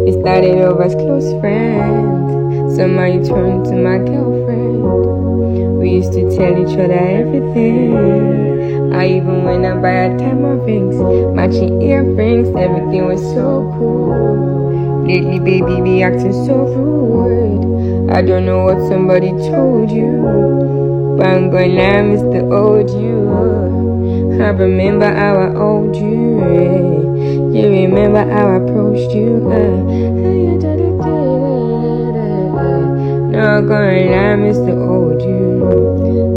We started off as close friends. Somehow you turned to my girlfriend. We used to tell each other everything. I even went and buy a diamond rings, matching earrings. Everything was so cool. Lately, baby, be acting so rude. I don't know what somebody told you, but I'm gonna lie, I miss the old you. I remember how I owed you. You remember how I approached you. No, I'm gonna lie, I miss the old you.